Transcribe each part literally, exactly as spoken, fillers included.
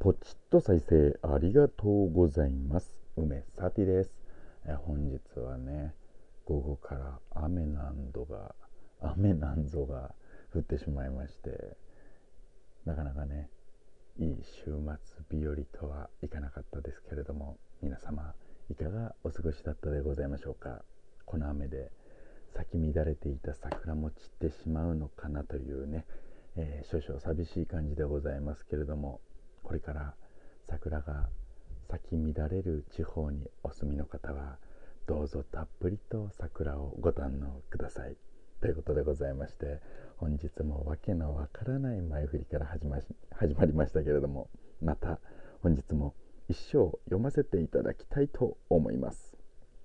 ポチッと再生ありがとうございます。梅さてです。え本日はね、午後から雨なんぞが雨なんぞが降ってしまいまして、なかなかねいい週末日和とはいかなかったですけれども、皆様いかがお過ごしだったでございましょうか。この雨で咲き乱れていた桜も散ってしまうのかなというね、えー、少々寂しい感じでございますけれども、これから桜が咲き乱れる地方にお住みの方はどうぞたっぷりと桜をご堪能くださいということでございまして、本日もわけのわからない前振りから始まし始まりましたけれども、また本日も一生読ませていただきたいと思います。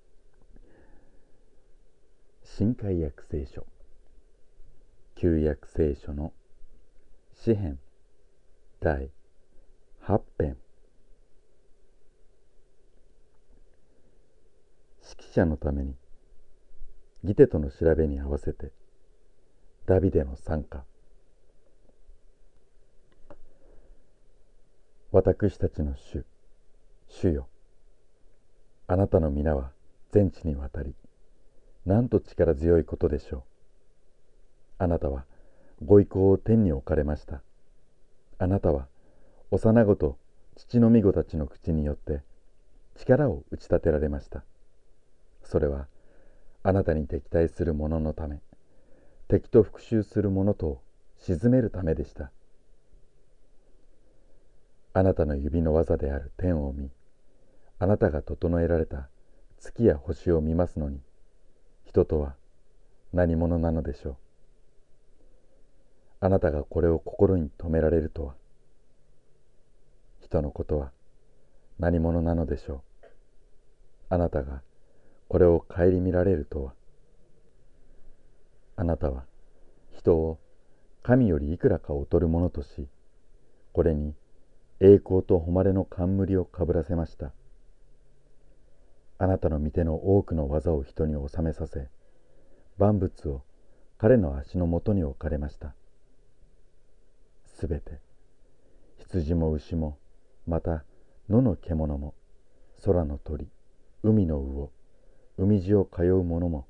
新海約聖書旧約聖書の詩編だいはち編。指揮者のためにギテとの調べに合わせてダビデの賛歌。私たちの主、主よ、あなたの皆は全地にわたり、なんと力強いことでしょう。あなたはご意向を天に置かれました。あなたは幼子と父の御子たちの口によって力を打ち立てられました。それはあなたに敵対する者のため、敵と復讐する者とを鎮めるためでした。あなたの指の技である天を見、あなたが整えられた月や星を見ますのに、人とは何者なのでしょう。あなたがこれを心に留められるとは、人のことは何者なのでしょう。あなたがこれを顧みられるとは、あなたは人を神よりいくらか劣るものとし、これに栄光と誉れの冠をかぶらせました。あなたの御手の多くの技を人に収めさせ、万物を彼の足のもとに置かれました。すべて、羊も牛も、また野の獣も、空の鳥、海の魚、海地を通う者も、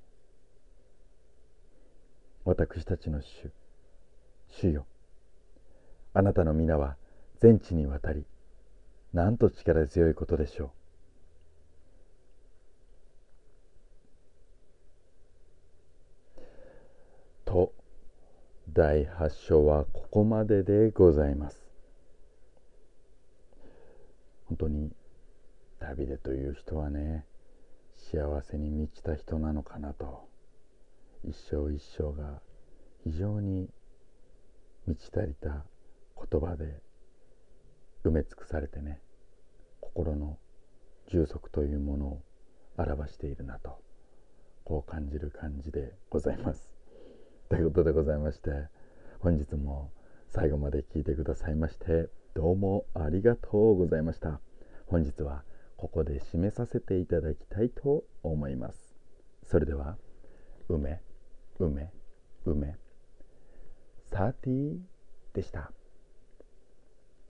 私たちの主、主よ、あなたの皆は全地にわたり、なんと力強いことでしょう。と、だいはち章はここまででございます。本当にダビデという人はね、幸せに満ちた人なのかなと、一生一生が非常に満ち足りた言葉で埋め尽くされてね、心の充足というものを表しているなと、こう感じる感じでございます。ということでございまして、本日も最後まで聞いてくださいましてどうもありがとうございました。本日はここで締めさせていただきたいと思います。それでは、梅梅梅サーティーでした。